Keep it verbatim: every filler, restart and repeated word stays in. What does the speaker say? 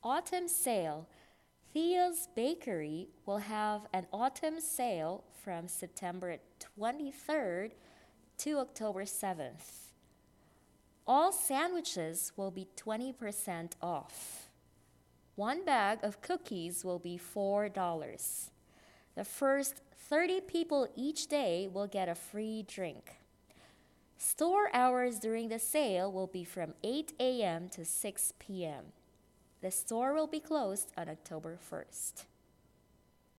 Autumn sale. Thea's Bakery will have an autumn sale from September twenty-third to October seventh. All sandwiches will be twenty percent off. One bag of cookies will be four dollars. The first thirty people each day will get a free drink. Store hours during the sale will be from eight a.m. to six p.m. The store will be closed on October first.